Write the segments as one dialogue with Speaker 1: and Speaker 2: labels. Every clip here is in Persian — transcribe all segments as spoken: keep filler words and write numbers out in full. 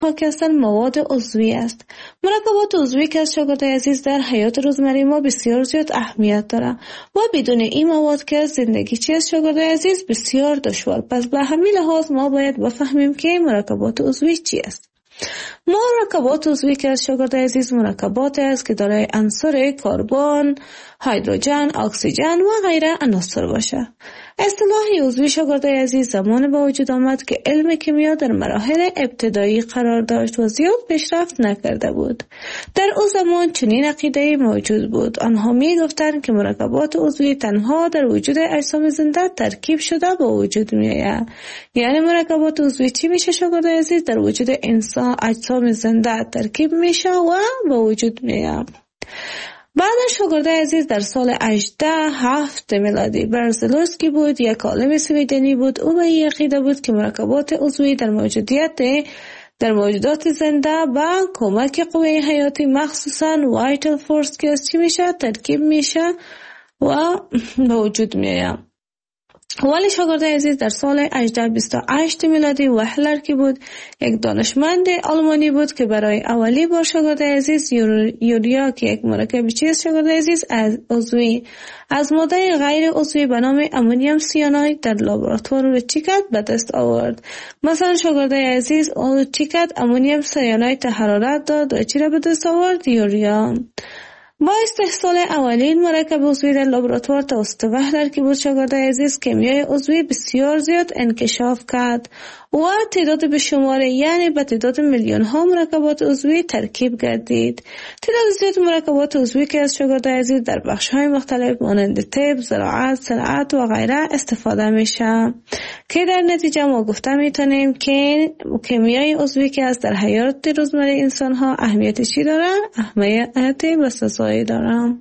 Speaker 1: که هستند مواد عضوی است. مرکبات عضوی که از شاگرد عزیز در حیات روزمره ما بسیار زیاد اهمیت دارد و بدون این مواد که زندگی چی از شاگرد عزیز بسیار دشوار. پس به همین لحاظ ما باید بفهمیم که مرکبات عضوی چی است. مرکبات عضوی که از شاگرد عزیز مرکبات است که دارای عناصر کربن، هیدروژن، اکسیژن و غیره عناصر باشه. اصطلاح عضوی شاگرد عزیز زمان به وجود آمد که علم کیمیا در مراحل ابتدایی قرار داشت و زیاد پیشرفت نکرده بود. در او زمان چنین عقیده موجود بود. آنها می گفتند که مرکبات عضوی تنها در وجود اجسام زنده ترکیب شده به وجود می آید. یعنی مرکبات عضوی چی میشه شاگرد عزیز؟ در وجود انسان اجسام زنده ترکیب میشه و به وجود می آید. بعد شاگرد عزیز در سال هجده هفت میلادی برزلوسکی بود، یک عالم سویدنی بود. او به این عقیده بود که مرکبات عضوی در موجودیت در موجودات زنده با کمک قوه حیاتی مخصوصا وایتال فورس که از چی میشه ترکیب میشه و به وجود میاد. ولی شاگرد عزیز در سال هجده بیست و هشت میلادی وهلر که بود یک دانشمند آلمانی بود که برای اولی بار شاگرد عزیز یوریا که یک مرکب چیست شاگرد عزیز از عضوی از ماده غیر عضوی به نام امونیم سیاناید در لابراتوار و چیکت به دست آورد. مثلا شاگرد عزیز او چیکت امونیم سیاناید حرارت داد و چی را به دست آورد؟ یوریا. با استحصال اولین مرکب عضوی در لابراتوار توسط وهلر که بود شاگرد عزیز کیمیای عضوی بسیار زیاد انکشاف کرد و تعداد به شماره یعنی به تعداد میلیون ها مرکبات عضوی ترکیب گردید. تعداد زیاد مرکبات عضوی که از شاگرد عزیز در بخش های مختلف مانند طب، زراعت، صنعت و غیره استفاده میشه که در نتیجه ما گفته میتونیم که کیمیای عضوی که از در حیات روزمره انسان ها اهمیت چی داره؟ اهمیت بسزایی داره.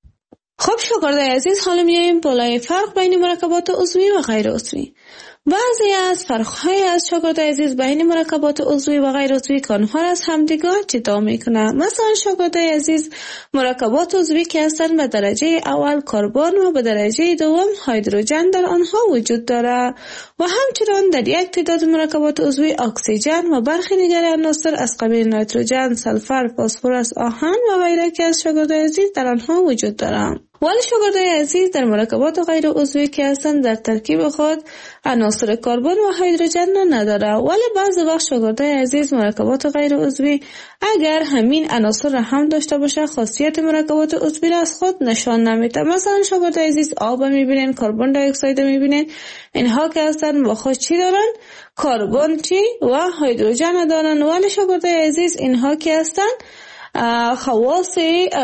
Speaker 1: خب شاگرد عزیز حالا میایم بالای فرق بین مرکبات عضوی و غیر عضوی. بعضی از فرق‌های از شاگرد عزیز بین مرکبات عضوی و غیر عضوی که آنها را از همدیگر جدا میکنه. مثلا شاگرد عزیز مرکبات عضوی که هستند به درجه اول کربن و به درجه دوم هیدروژن در آنها وجود داره و همچنین در یک تعداد مرکبات عضوی اکسیژن و برخی دیگر عناصر از قبیل نیتروژن، سلفر، فسفرس، آهن و غیره که از شاگرد عزیز در آنها وجود داره. ولی شاگرد عزیز در مرکبات غیر عضوی که هستند در ترکیب خود عناصر کربن و هیدروژن نداره. ولی بعضی وقت شاگرد عزیز مرکبات غیر عضوی اگر همین عناصر را هم داشته باشه خاصیت مرکبات عضوی را از خود نشان نمیده. مثلا شاگرد عزیز آب میبینین، کربن دی اکساید میبینین، اینها که هستند با خود چی دارن؟ کربن چی و هیدروژن دارن. ولی شاگرد عزیز اینها که هستند خواص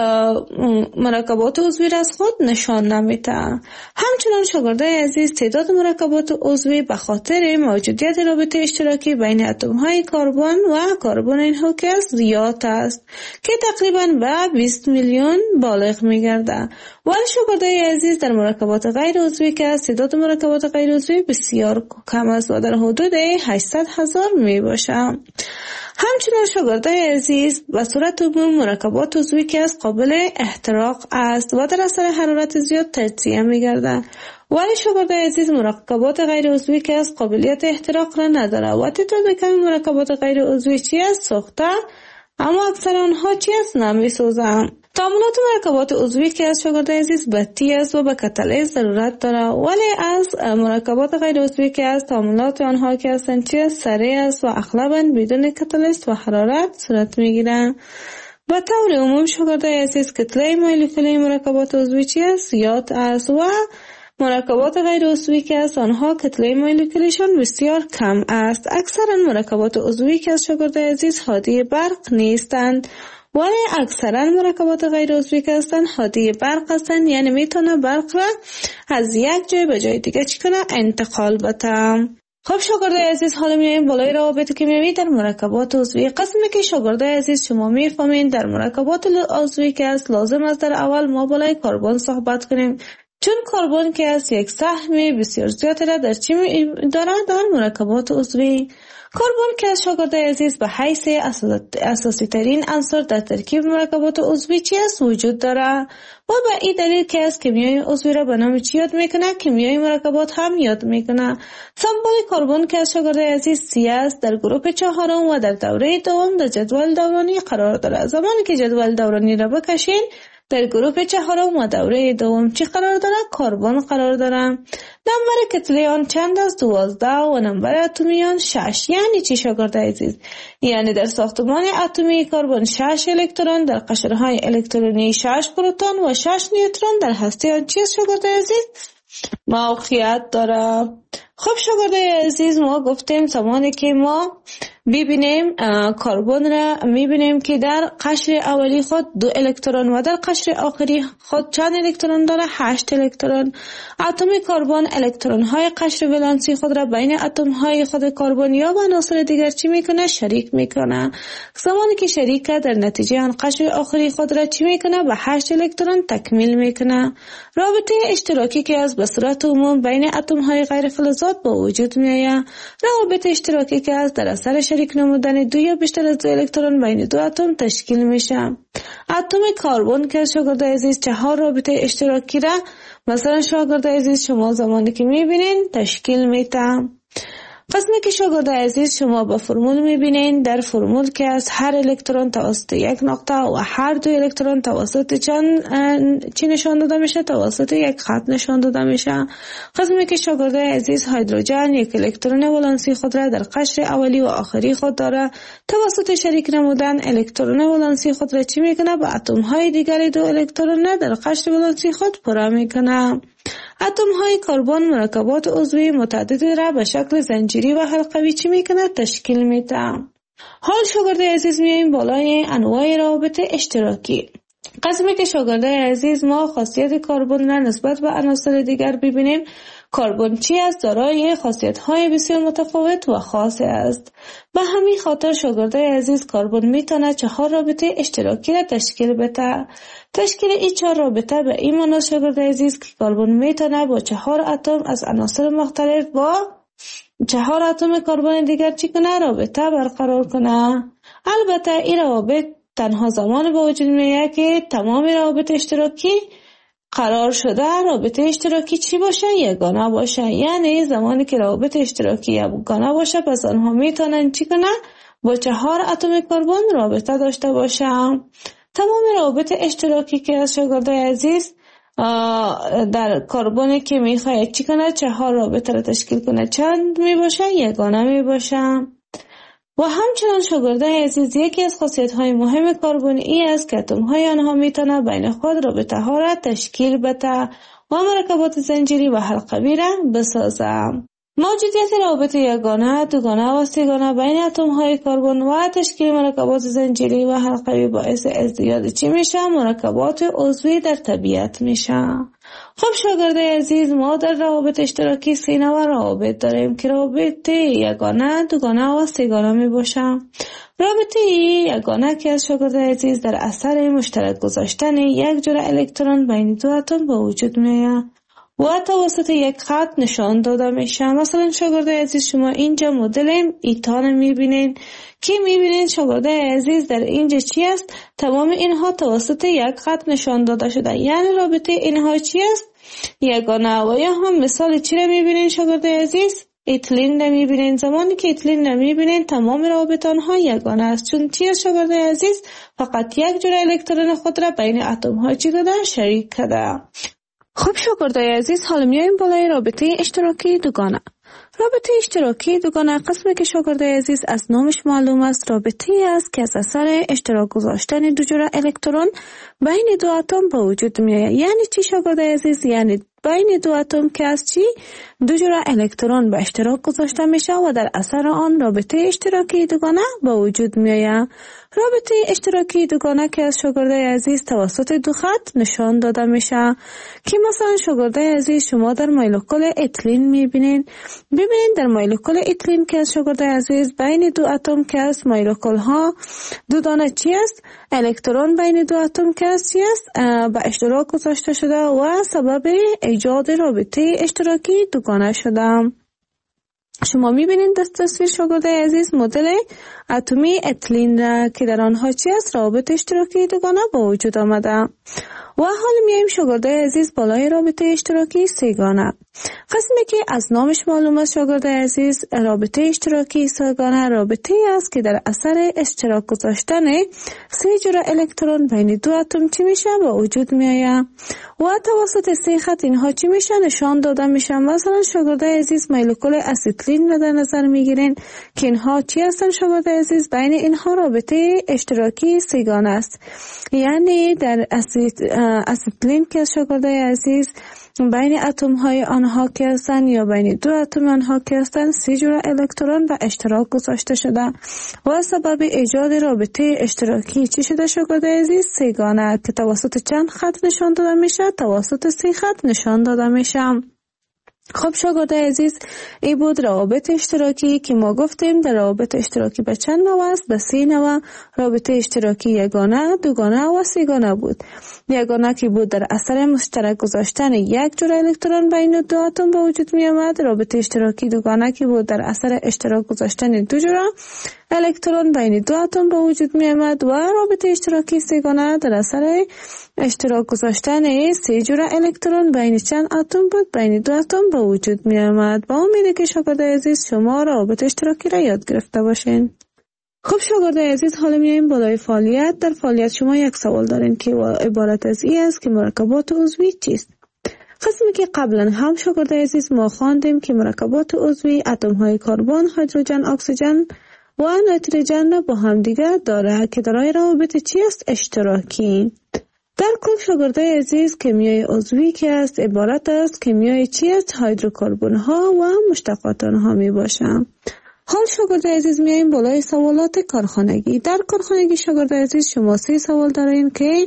Speaker 1: مرکبات عضوی را از خود نشان نمیده. همچنان شاگرد عزیز تعداد مرکبات عضوی به خاطر موجودیت رابطه اشتراکی بین اتم های کربن و کربن اینها که زیاد است که تقریبا به بیست میلیون بالغ میگرده. ولی شاگرد عزیز در مرکبات غیر عضوی که است تعداد مرکبات غیر عضوی بسیار کم است و در حدود هشتصد هزار می باشه. همچنین شاگرد عزیز به صورت عموم مرکبات عضوی که از قابل احتراق است و در اثر حرارت زیاد تجزیه می‌گردد. ولی شاگرد عزیز مرکبات غیر عضوی که از قابلیت احتراق را نداره و تعداد کمی مرکبات غیر عضوی چی است؟ سوخته، اما اکثر آنها چی است؟ نمی‌سوزند. تعاملات مرکبات عضوی که از شاگرد عزیز بطی است و به کاتالیز ضرورت داره. ولی از مرکبات غیر عضوی که از تعاملات آنها که هستند چی است؟ سریع است و اغلباً بدون کاتالیست و حرارت صورت میگیرند. به طور عموم شاگرد عزیز کتله مولکولی مرکبات عضوی چی است؟ زیاد است و مرکبات غیر عضوی که است آنها کتله مولکولیشان بسیار کم است. اکثرا مرکبات عضوی که از شاگرد عزیز هادی برق نیستند. ولی اکثرا مرکبات غیر عضوی که هستند هادی برق هستند، یعنی میتونه برق را از یک جای به جای دیگه چی کنه؟ انتقال بده. خب شاگرد عزیز حالا میایم بالای روابط کیمیایی در مرکبات عضوی. قسمی که شاگرد عزیز شما میفهمین در مرکبات عضوی که است لازم است در اول ما بالای کربن صحبت کنیم، چون کربن که است یک سهم بسیار زیاد را در چی داره؟ در مرکبات عضوی. کربن که شاگرد عزیز به حیث اساسی ترین عنصر در ترکیب مرکبات عضوی چی است وجود داره و به این دلیل که از کیمیای عضوی را به نام چی یاد میکنه کیمیای مرکبات هم یاد میکنه. سمبل کربن که شاگرد عزیز سی است در گروه چهارم و در دوره دوم در جدول دورانی قرار داره. زمانی که جدول دورانی را بکشین در گروه چهارم و دوره دوم چی قرار داره؟ کربن قرار داره. نمبر کتله آن چند است؟ دوازده و نمبر اتمی آن شش. یعنی چی شاگرد عزیز؟ یعنی در ساختمان اتمی کربن شش الکترون، در قشرهای الکترونی شش پروتون و شش نیوترون در هسته آن چی است شاگرد عزیز؟ موقعیت داره. خب شاگرد عزیز ما گفتیم زمانی که ما ببینیم کربن را میبینیم که در قشر اولی خود دو الکترون و در قشر آخری خود چند الکترون داره؟ هشت الکترون. اتم کربن الکترون های قشر ولانسی خود را بین اتم های خود کربن یا با عناصر دیگر چی میکنه؟ شریک میکنه. زمانی که شریک در نتیجه آن قشر آخری خود را چی میکنه؟ به هشت الکترون تکمیل میکنه. رابطه اشتراکی که از به صورت عموم بین اتم های غیر فلزات با وجود میآید. رابطه اشتراکی که از در اثر شریک نمودن دو یا بیشتر از دو الکترون بین دو اتم تشکیل میشه. اتم کربن که شاگرد عزیز چهار رابطه اشتراکی را مثلا شاگرد عزیز شما زمانی که میبینین تشکیل میده. قسمی که شاگرد عزیز شما با فرمول میبینین در فرمول که از هر الکترون توسط یک نقطه و هر دو الکترون توسط چند چی نشان داده میشه؟ توسط یک خط نشان داده میشه. قسمی که شاگرد عزیز هیدروژن یک الکترون ولانسی خود را در قشر اولی و آخری خود داره. توسط شریک نمودن الکترون ولانسی خود را چی میکنه؟ با اتم های دیگری دو الکترون در قشر ولانسی خود پر میکنه. اتم های کربن مرکبات عضوی متعددی را به شکل زنجیری و حلقوی چی میکنه؟ تشکیل میده. حال شاگرد عزیز میاییم بالای انواع روابط اشتراکی. قسمی که شاگرد عزیز ما خاصیت کربن را نسبت به عناصر دیگر ببینیم. کربن چی است؟ دارای خاصیت های بسیار متفاوت و خاص است. به همین خاطر شاگرد عزیز کربن میتونه چهار رابطه اشتراکی را تشکیل بده. تشکیل این چهار رابطه به این معنی شاگرد عزیز که کربن میتونه با چهار اتم از عناصر مختلف با چهار اتم کربن دیگر چی کنه؟ رابطه برقرار کنه. البته این روابط تنها زمان با وجود میاد که تمام روابط اشتراکی قرار شده رابطه اشتراکی چی باشه؟ یگانه باشه. یعنی زمانی که روابط اشتراکی یگانه باشه پس آنها میتونن چی کنه؟ با چهار اتم کربن رابطه داشته باشه. تمام روابط اشتراکی که از شاگرد عزیز در کربن که میخواد چی کنه؟ چهار رابطه را تشکیل کنه چند می باشه؟ یگانه می باشه. و همچنان شاگرد عزیز یکی از خاصیت های مهم کربن ای است که اتم های آنها میتونه بین خود رابطه ها را تشکیل بده و مرکبات زنجیری و حلقوی را بسازه. موجودیت روابط یگانه، دوگانه و سه‌گانه بین اتم های کربن و تشکیل مرکبات زنجیری و حلقوی باعث ازدیاد چی میشه؟ مرکبات عضوی در طبیعت میشه. خب شاگرد عزیز ما در روابط اشتراکی سه نوع روابط داریم که روابط یگانه، دوگانه و سه‌گانه می باشه. رابطه یگانه که از شاگرد عزیز در اثر مشترک گذاشتن یک جرعه الکترون بین دو اتم به وجود میاد و توسط یک خط نشان داده میشه. مثلا شاگرد عزیز شما اینجا مدل ایتان میبینین که میبینین شاگرد عزیز در اینجا چی است؟ تمام اینها توسط یک خط نشان داده شده. یعنی رابطه اینها چی است؟ یگانه. و یا هم مثال چی را میبینین شاگرد عزیز؟ ایتلین را میبینین. زمانی که ایتلین را میبینین تمام روابط آنها یگانه است. چون چی است شاگرد عزیز؟ فقط یک جرعه الکترون خود را بین اتم ها چی کرده؟ شریک کرده. خب شاگردای عزیز حالا میایم بالای رابطه اشتراکی دوگانه. رابطه اشتراکی دوگانه قسمی که شاگردای عزیز از نامش معلوم است رابطه است که از اثر اشتراک گذاشتن دو جرعه الکترون بین دو اتم به وجود میآید. یعنی چی شاگردای عزیز؟ یعنی بین دو اتم که از چی؟ دو جرعه الکترون به اشتراک گذاشته میشه و در اثر آن رابطه اشتراکی دوگانه به وجود میآید. رابطه اشتراکی دوگانه که از شاگردای عزیز توسط دو خط نشان داده میشه که مثلا شاگردای عزیز شما در مولکول ایتلین میبینین. ببینین در مولکول ایتلین که از شاگردای عزیز بین دو اتم که از مولکول ها دو دانه چی است؟ الکترون بین دو اتم که از چی است؟ به اشتراک گذاشته شده و سبب ایجاد رابطه اشتراکی دوگانه شده. شما میبینید در تصویر شاگردای عزیز مدل اتمی اتیلین را که در آنها چی است؟ روابط اشتراکی دوگانه با وجود آمده. و حال میایم شاگردای عزیز بالای رابطه اشتراکی سه‌گانه. قسمی که از نامش معلوم است شاگردای عزیز، رابطه اشتراکی سه‌گانه رابطه است که در اثر اشتراک گذاشتن سه جور الکترون بین دو اتم چی میشه با وجود میآید و توسط سه خط اینها چی میشه نشان داده میشن. مثلا شاگردای عزیز مولکول اسیتیلین را در نظر میگیرین که اینها چی هستن شاگردای عزیز؟ بین اینها رابطه اشتراکی سه‌گانه است. یعنی در اسید اسیتیلین که شاگردای عزیز بین اتم های آنها که هستند یا بین دو اتم آنها که هستند سه جور الکترون و اشتراک گذاشته شده و سبب ایجاد رابطه اشتراکی چی شده شاگردای عزیز؟ سه‌گانه که توسط چند خط نشان داده میشه؟ توسط سه خط نشان داده میشه. خب شاگردای عزیز این بود روابط اشتراکی که ما گفتیم در روابط اشتراکی به چند نوع است؟ به سه نوع. رابطه اشتراکی یگانه، دوگانه و سه‌گانه بود. یگانه که بود در اثر مشترک گذاشتن یک جور الکترون بین دو اتم به وجود می آمد. رابطه اشتراکی دوگانه که بود در اثر اشتراک گذاشتن دو جور الکترون بین دو اتم به وجود می آمد و رابطه اشتراکی سه‌گانه در اثر اشتراک گذاشتن سه جور الکترون بین چند اتم بود بین دو اتم به وجود می آمد. با امیده که شاگردای عزیز شما رابطه اشتراکی را یاد گرفته باشین. خب شاگردای عزیز حالا میایم بالای فعالیت. در فعالیت شما یک سوال دارین که عبارت از این است که مرکبات عضوی چیست؟ قسمی که قبلا هم شاگردای عزیز ما خواندیم که مرکبات عضوی اتم های کربن، هیدروژن، اکسیژن و نیتروژن را با هم دیگر داره که دارای روابط چی است؟ اشتراکی. در کل شاگردای عزیز کیمیای عضوی که است عبارت است کیمیای چی است؟ هیدروکربن ها و مشتقات آنها می باشند. حال شاگردای عزیز میایم بالای سوالات کارخانگی. در کارخانگی شاگردای عزیز شما سه سوال دارین که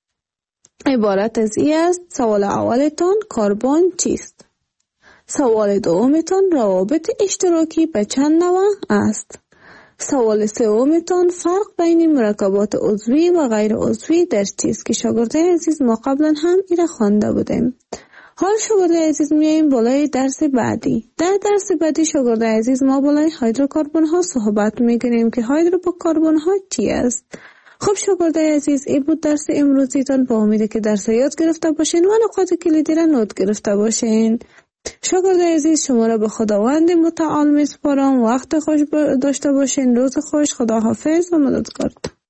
Speaker 1: عبارت از این است. سوال اولتون کربن چیست؟ سوال دومتون روابط اشتراکی به چند نوع است؟ سوال سومتون فرق بین مرکبات عضوی و غیر عضوی در چیست که شاگردای عزیز ما قبلا هم ایره خوانده بودیم. حال شاگردای عزیز میاییم بالای درس بعدی. در درس بعدی شاگردای عزیز ما بالای هیدروکربن ها صحبت میکنیم که هیدروکربن ها چی است. خب شاگردای عزیز این بود درس امروزیتان. با امید که درس یاد گرفته باشین و نکات کلیدی را نوت گرفته باشین. شاگردای عزیز شما را به خداوند متعال میسپارم. وقت خوش داشته باشین. روز خوش. خدا حافظ و مددگار.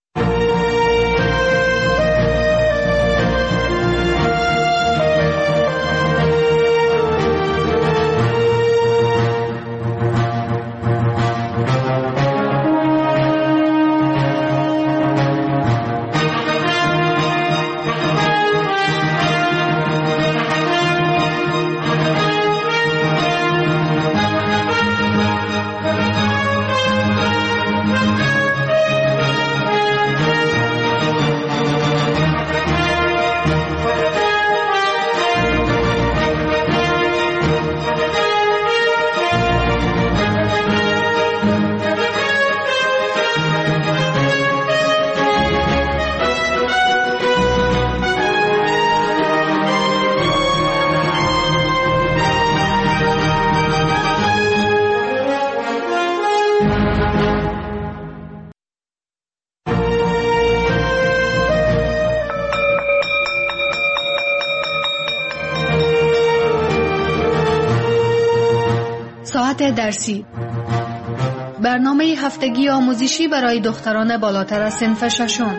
Speaker 2: ساعت درسی، برنامه هفتگی آموزشی برای دختران بالاتر از صنف ششم.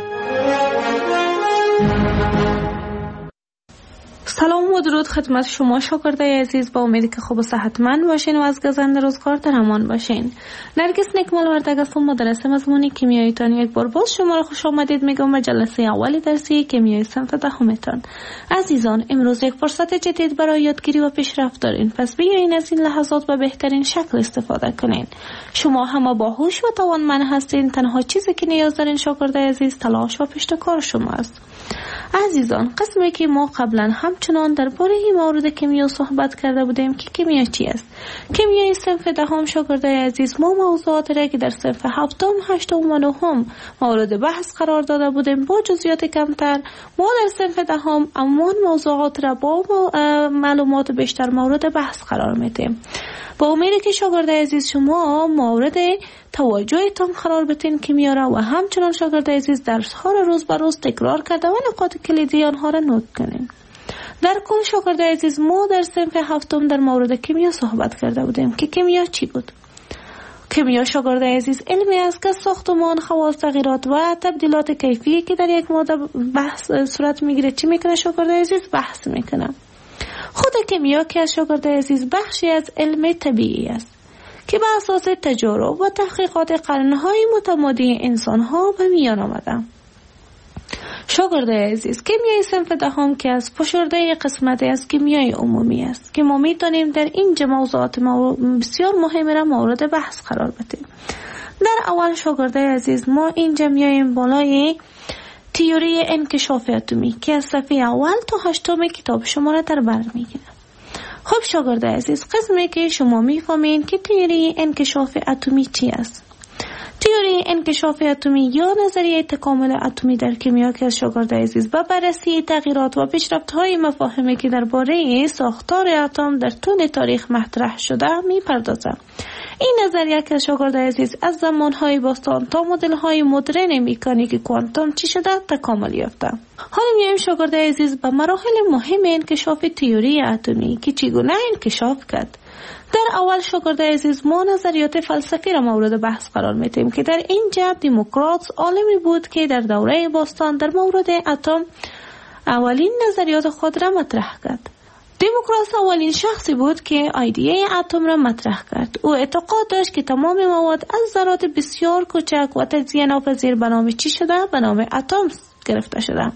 Speaker 1: سلام و درود خدمت شما شاگردای عزیز. با امیدی که خوب و صحتمند باشین و از گزند روزگار در امان باشین. نرگس نکمال وردگ هستم، مدرس مضمون کیمیاییتان. یک بار باز شما را خوش آمدید میگم به جلسه اولی درسی کیمیای صنف دهمتان. عزیزان امروز یک فرصت جدید برای یادگیری و پیشرفت دارین، پس بیاین از این لحظات به بهترین شکل استفاده کنین. شما همه باهوش و توانمند هستین. تنها چیزی که نیاز دارین شاگردای عزیز تلاش و پشتکار شما است. عزیزان قسمی که ما قبلا هم همچنان درباره این مورد کیمیا صحبت کرده بودیم که کیمیا چی است. کیمیای صنف دهم شاگردای عزیز ما موضوعات را که در صنف هفتم، هشتم و نهم مورد بحث قرار داده بودیم با جزئیات کمتر، ما در صنف دهم امان موضوعات را با معلومات بیشتر مورد بحث قرار میدیم. با امید که شاگردای عزیز شما مورد توجهتان قرار بدین کیمیا را و همچنان شاگردای عزیز درس ها را روز به روز تکرار کرده و نکات کلیدی آنها را نوت کنین. در کل شاگردای عزیز ما در صنف هفتم در مورد کیمیا صحبت کرده بودیم که کیمیا چی بود. کیمیا شاگردای عزیز علمی است که ساختمان، خواص، تغییرات و تبدیلات کیفی که در یک ماده بحث صورت میگیره چی میکنه شاگردای عزیز بحث میکنه. خود کیمیا که از شاگردای عزیز بخشی از علم طبیعی است که به اساس تجارب و تحقیقات قرنهای متمادی انسانها به میان آمده. شاگردای عزیز کیمیای صنف دهم که از فشرده قسمتی از کیمیای عمومی است که ما میتونیم در اینجا موضوعات بسیار مهم را مورد بحث قرار بدیم. در اول شاگردای عزیز ما اینجا میایم بالای تئوری انکشاف اتمی که از صفحه اول تا هشتم کتاب شما را در بر میگیره. خب شاگردای عزیز قسمی که شما میفهمین که تئوری انکشاف اتمی چی است. تئوری انکشاف اتمی یا نظریه تکامل اتمی در کیمیا که از شاگردای عزیز با بررسی تغییرات و پیشرفت‌های مفاهیمی که درباره ساختار اتم در طول تاریخ مطرح شده میپردازد. این نظریه که شاگردای عزیز از زمانهای باستان تا مدل‌های مدرن مکانیک کوانتوم چی شده تکامل یافته. حالا میایم شاگردای عزیز به مراحل مهم انکشاف تئوری اتمی که چگونه انکشاف کرد. در اول شاگردای عزیز ما نظریات فلسفی را مورد بحث قرار میدیم که در اینجا دموکریتوس عالمی بود که در دوره باستان در مورد اتم اولین نظریات خود را مطرح کرد. دموکریتوس اولین شخصی بود که ایده اتم را مطرح کرد. او اعتقاد داشت که تمام مواد از ذرات بسیار کوچک و تجزیه ناپذیر به نام چی شده؟ به نام اتم گرفته شده.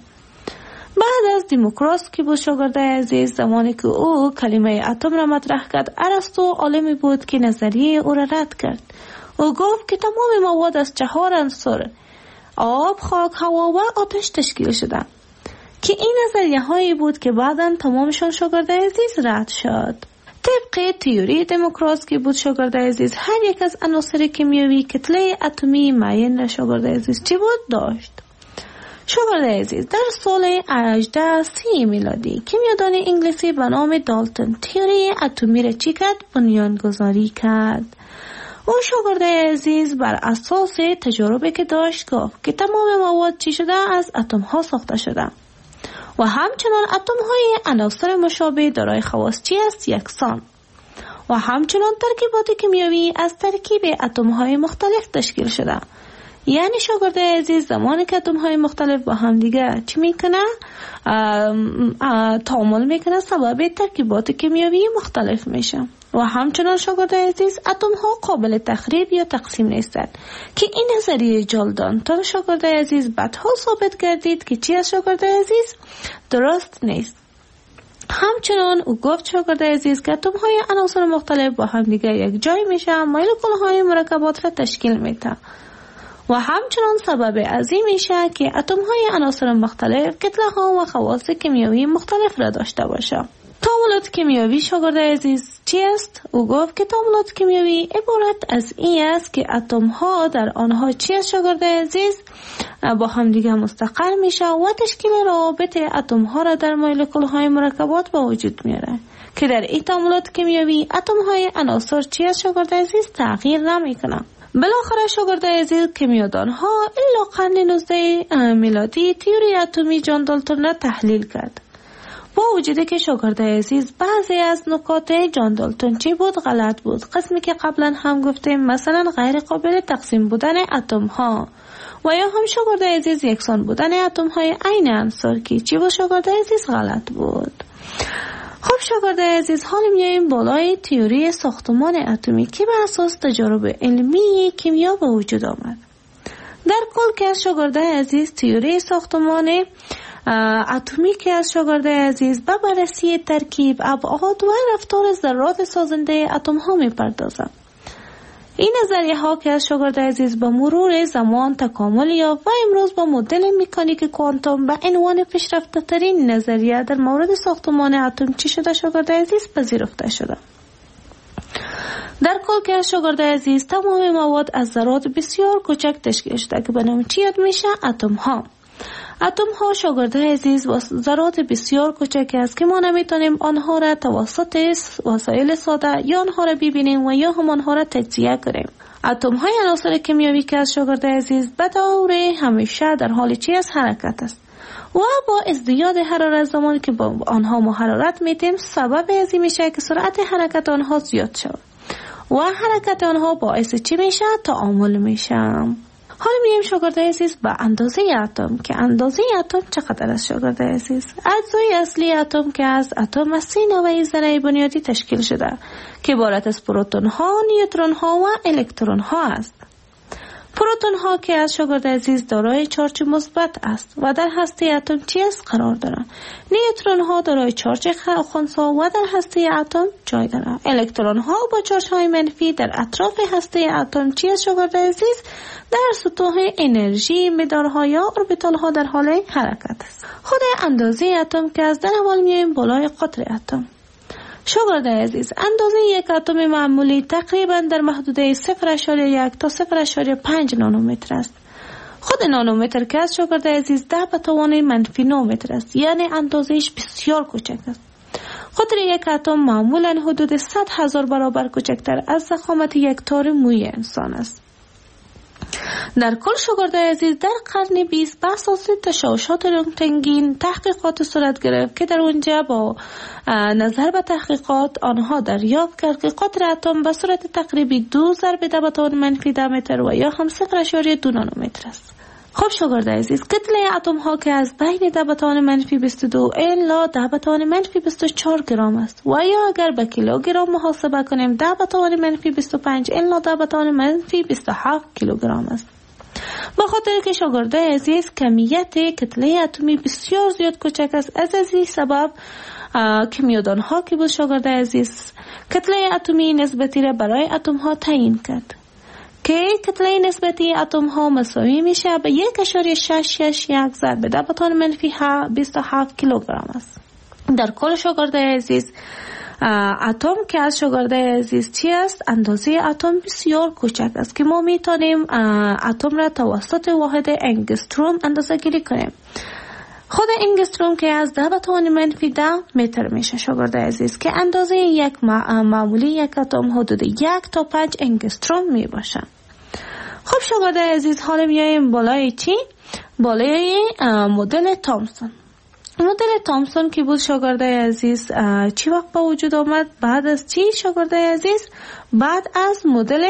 Speaker 1: بعد از دموکریتوس که بود شاگردای عزیز زمانی که او کلمه اتم را مطرح کرد، ارسطو عالمی بود که نظریه او را رد کرد. او گفت که تمام مواد از چهار عنصر آب، خاک، هوا و آتش تشکیل شده که این نظریه هایی بود که بعداً تمامشان شاگردای عزیز رد شد. طبق تئوری دموکریتوس که بود شاگردای عزیز هر یک از عناصر کیمیایی کتله اتمی معین را شاگردای عزیز چی بود داشت. شاگردای عزیز در سال هجده سی میلادی کیمیادان انگلیسی به نام دالتون تئوری اتمی را چی کرد؟ بنیانگذاری کرد. او شاگردای عزیز بر اساس تجربه که داشت گفت که تمام مواد چی شده؟ از اتم ها ساخته شده و همچنان اتم های عناصر مشابه دارای خواص چی است؟ یکسان و همچنان ترکیبات کیمیایی از ترکیب اتم های مختلف تشکیل شده. یعنی شاگردای عزیز زمانی که اتم های مختلف با هم دیگه چی میکنه؟ تعامل میکنه سبب ترکیبات کیمیایی مختلف میشه. و همچنان شاگردای عزیز اتم ها قابل تخریب یا تقسیم نیستند که این نظریه جالدان تا شاگردای عزیز بعدها ثابت گردید که چی از شاگردای عزیز درست نیست. همچنان او گفت شاگردای عزیز که اتم های عناصر مختلف با هم دیگه یک جای میشه مولکول های مرکبات را تشکیل میده و همچنان سبب عظیم میشه که اتم های عناصر مختلف کتله ها و خواص کیمیایی مختلف را داشته باشه. تعاملات کیمیایی شاگردای عزیز چی است؟ او گفت که تعاملات کیمیایی عبارت از این است که اتم ها در آنها چی است شاگردای عزیز؟ با هم دیگه مستقر میشه و تشکیل روابط اتم ها را در مولکول های مرکبات به وجود میاره که در این تعاملات کیمیایی اتم های عناصر چی است شاگردای عزیز؟ تغییر نمیکنه. بالاخره شاگردای عزیز کیمیادان ها الا قرن نوزده میلادی تئوری اتمی جان دالتون را تحلیل کرد. با وجودی که شاگردای عزیز بعضی از نکات جان دالتون چی بود غلط بود، قسمی که قبلا هم گفتیم مثلا غیر قابل تقسیم بودن اتم ها و یا هم شاگردای عزیز یکسان بودن اتم های عین عنصر که چی بود شاگردای عزیز غلط بود. خب شاگردای عزیز حالا میاییم بالای تئوری ساختمان اتمی که بر اساس تجارب علمی کیمیا به وجود آمد. در کل که از شاگردای عزیز تئوری ساختمان اتمی که از شاگردای عزیز به بررسی ترکیب، ابعاد و رفتار ذرات سازنده اتم ها میپردازد. این نظریه ها که از شاگرد عزیز به مرور زمان تکامل یافت و امروز با مدل مکانیک کوانتوم به عنوان پیشرفته ترین نظریه در مورد ساختمان اتم چی شده شاگرد عزیز پذیرفته شده. در کل که از شاگرد عزیز تمام مواد از ذرات بسیار کوچک تشکیل شده که به نام چی یاد میشه؟ اتم ها. اتم ها شاگرد عزیز ذرات بسیار کوچک است که ما نمیتونیم آنها را توسط وسایل ساده یا آنها را ببینیم و یا هم آنها را تجزیه کنیم. اتم های عناصر کیمیایی که از شاگرد عزیز به طور همیشه در حال چی از حرکت است و با ازدیاد حرارت زمانی که با آنها ما حرارت میدیم سبب از این میشه که سرعت حرکت آنها زیاد شود و حرکت آنها باعث چی میشه؟ تعامل میشه. حالا میگیم شاگرد عزیز به اندازه اتم که اندازه اتم چقدر است شاگرد عزیز؟ اجزای اصلی اتم که از اتم از سه نوع ذره بنیادی تشکیل شده که عبارت از پروتون ها، نیوترون ها و الکترون ها است. پروتون ها که از شاگرد عزیز دارای چارج مثبت است و در هسته اتم چی است قرار دارند. نیوترون ها دارای چارج خنثی و در هسته اتم جای دارند. الکترون ها با چارج های منفی در اطراف هسته اتم چی است شاگرد عزیز؟ در سطوح انرژی مدارها یا اوربیتال ها در حال حرکت است. خود اندازه اتم که از در اول میایم بالای قطر اتم. شاگرد عزیز اندازه یک اتم معمولی تقریبا در محدوده صفر ممیز یک تا صفر ممیز پنج نانومتر است. خود نانومتر که از شاگرد عزیز ده به توان منفی نه متر است، یعنی اندازهش بسیار کوچک است. قطر یک اتم معمولا حدود صد هزار برابر کوچکتر از ضخامت یک تار موی انسان است. در کل شاگرد عزیز در قرن بیست بر اساس تشعشعات رنتگن تحقیقات صورت گرفت که در اونجا با نظر به تحقیقات آنها دریافت کرد که قطر اتم به صورت تقریبی دو ضرب ده به توان منفی ده متر و یا هم صفر ممیز دو نانومتر است. خب شاگرد عزیز کتله اتم ها که از بین ده به توان منفی بیست و دو الی ده به توان منفی بیست و چهار گرم است و یا اگر به کیلوگرم محاسبه کنیم ده به توان منفی بیست و پنج الی ده به توان منفی بیست و هفت کیلوگرم است. به خاطر که شاگرد عزیز کمیت کتله اتمی بسیار زیاد کوچک است، از این سبب کیمیادان ها که بود شاگرد عزیز کتله اتمی نسبتی را برای اتم ها تعیین کرد که کتله نسبتی اتم ها مساوی میشه به یک اشاره شش شش یک ضرب ده به توان منفی بیست و هفت کیلوگرم است. در کل شاگرد عزیز اتم که از شاگرد عزیز چی است؟ اندازه اتم بسیار کوچک است که ما میتونیم اتم را توسط واحد انگستروم اندازه گیری کنیم. خود انگستروم که از ده به توان منفی ده متر میشه شاگرد عزیز که اندازه یک معمولی یک اتم حدود یک تا پنج انگستروم می باشه. خب شاگرد عزیز حالا میایم بالای چی؟ بالای مدل تامسون. مدل تامسون که بود شاگرد عزیز چی وقت با وجود آمد؟ بعد از چی شاگرد عزیز؟ بعد از مدل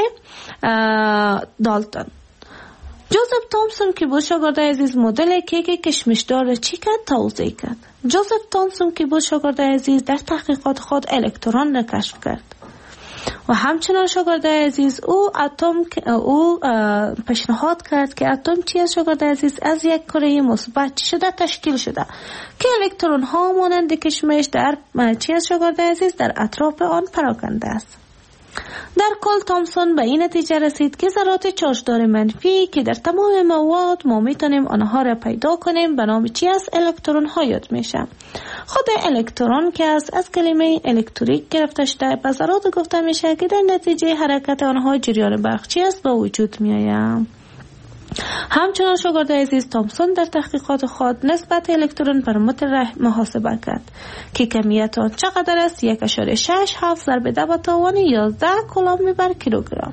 Speaker 1: دالتون. جوزف تامسون که بود شاگرد عزیز مدل کیک کشمشدار چی کرد؟ توضیح کرد. جوزف تامسون که بود شاگرد عزیز در تحقیقات خود الکترون را کشف کرد و همچنان شاگرد عزیز او اتم او پیشنهاد کرد که اتم چی است شاگرد عزیز؟ از یک کره مثبت چی شده؟ تشکیل شده که الکترون ها مانند کشمش در چی است شاگرد عزیز؟ در اطراف آن پراکنده است. در کل تامسون به این نتیجه رسید که ذرات چارجدار منفی که در تمام مواد ما میتونیم آنها را پیدا کنیم به نام چی است؟ الکترون ها یاد میشه. خود الکترون که از از کلمه الکتریک گرفته شده به ذرات گفته میشه که در نتیجه حرکت آنها جریان برق چی است؟ به وجود میآید. همچنان شاگرد عزیز تامسون در تحقیقات خود نسبت الکترون بر متر محاسبه کرد که کمیت آن چقدر است؟ یک اشاره شش هفت ضرب ده به توان یازده کولوم بر کیلوگرم.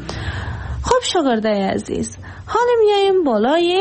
Speaker 1: خب شاگرد عزیز حالا میایم بالای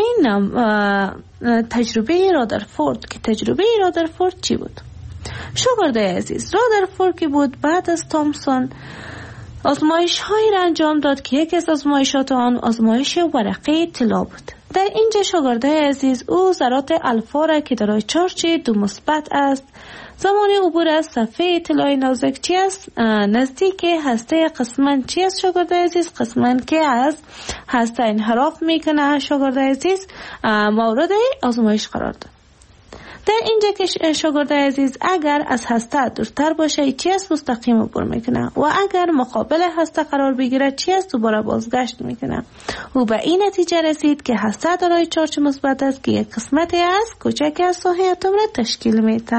Speaker 1: تجربه رادرفورد که تجربه رادرفورد چی بود؟ شاگرد عزیز رادرفورد که بود بعد از تامسون آزمایش هایی را انجام داد که یکی از آزمایشات آن آزمایش ورقه طلا بود. در اینجا شاگرد عزیز او ذرات الفا را که دارای چارج دو مثبت است زمان عبور از صفحه طلای نازک چی است؟ نزدیک هسته قسمن چی است شاگرد عزیز؟ قسمن که از هسته انحراف میکنه شاگرد عزیز مورد آزمایش قرار داد. در اینجا که شاگرد عزیز اگر از هسته دورتر باشه چی است مستقیم عبور میکنه و اگر مقابل هسته قرار بگیره چی است دوباره بازگشت میکنه. او به این نتیجه رسید که هسته دارای چارج مثبت است که یک قسمتی از کوچکی از ساحه اتم را تشکیل میده.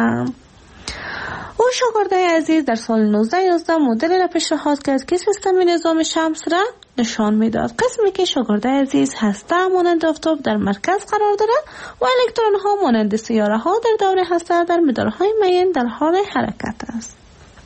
Speaker 1: او شاگرد عزیز در سال نوزده یازده مدل را پیشنهاد کرد که سیستم نظام شمس را نشان میداد. قسمی که شاگرد عزیز هسته مانند آفتاب در مرکز قرار دارد و الکترون ها مانند سیاره ها در دور هسته در مدارهای معین در حال حرکت است.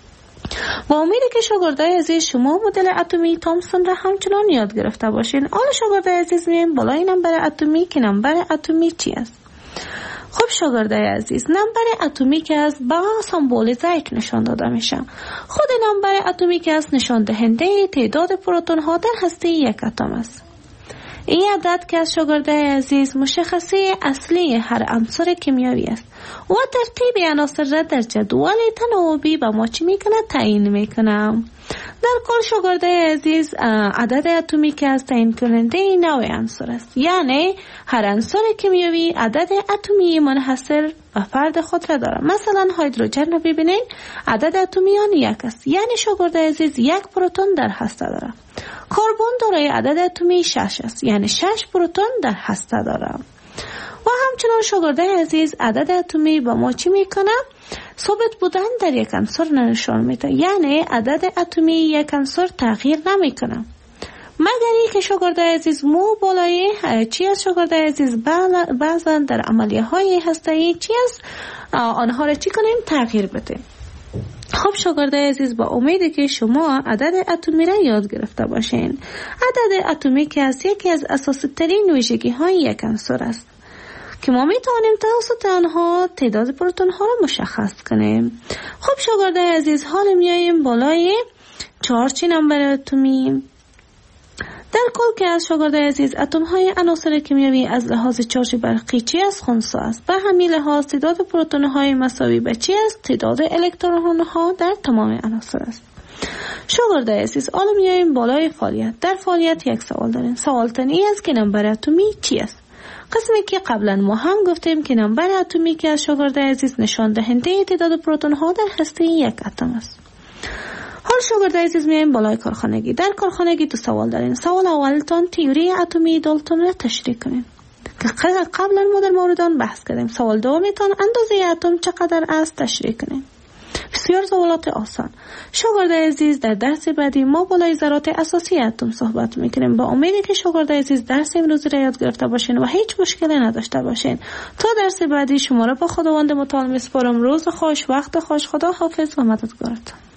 Speaker 1: با امیدی که شاگرد عزیز شما مدل اتمی تامسون را همچنان یاد گرفته باشین. حالا شاگرد عزیز میایم بالای نمبر اتمی که نمبر اتمی چی است؟ خب شاگرد عزیز نمبر اتمی که است با سمبول زیک نشان داده میشه. خود نمبر اتمی که است نشان دهنده تعداد پروتون ها در هسته یک اتم است. این عدد که از شاگرد عزیز مشخصه اصلی هر عنصر کیمیایی است و ترتیب عناصر را در جدول تناوبی به ما چی میکنه تعیین میکنه. در کل شاگرد عزیز عدد اتمی که از تعیین کننده نوع عنصر است، یعنی هر عنصر کیمیایی عدد اتمی منحصر به فرد خود را دارد. مثلا هیدروژن را ببینید عدد اتمی آن یک است، یعنی شاگرد عزیز یک پروتون در هسته دارد. کربن دارای عدد اتمی شش است، یعنی شش پروتون در هسته دارد. و همچنان شاگرد عزیز عدد اتمی با ما چی میکنه؟ ثابت بودن در یک عنصر نشان میده، یعنی عدد اتمی یک عنصر تغییر نمیکنه مگر اینکه شاگرد عزیز مو بالای چی از شاگرد عزیز بعضا در عملیه های هسته‌ای چی از آنها را چی کنیم تغییر بده. خب شاگرد عزیز با امیده که شما عدد اتمی را یاد گرفته باشین. عدد اتمی که از یکی از اساسی ترین ویژگی های یک عنصر است که ما میتوانیم توسط آنها تعداد پروتون ها را مشخص کنیم. خب شاگرد عزیز حال میاییم بالای چارچی نمبر اتمی. در کل که از شاگرد عزیز اتم های عناصر کیمیایی از لحاظ چارج برقی چی از خنثی است. به همین لحاظ تعداد پروتون های مساوی به چی است تعداد الکترون ها در تمام عناصر است. شاگرد عزیز حالا میاییم بالای فعالیت. در فعالیت یک سوال داریم. سوال تنی است که نمبر اتمی چی است. قسمی که قبلا ما هم گفتیم که نمبر اتمی که از شاگرد عزیز نشان دهنده تعداد پروتون ها در هسته یک اتم است. حال شاگرد عزیز میایم بالای کارخانگی. در کارخانگی دو سوال داریم. سوال اولتان تئوری اتمی دالتون را تشریح کنیم که قبلا ما در مورد آن بحث کردیم. سوال دومیتان اندازه اتم چقدر است تشریح کنیم. بسیار سوالات آسان. شاگرد عزیز در درس بعدی ما بالای ذرات اساسی اتم صحبت میکنیم. با امیدی که شاگرد عزیز درس امروزی را یاد گرفته باشین و هیچ مشکلی نداشته باشین. تا درس بعدی شما را با خداوند متعال میسپارم. روز خوش، وقت خوش، خدا حافظ و مددگارتان.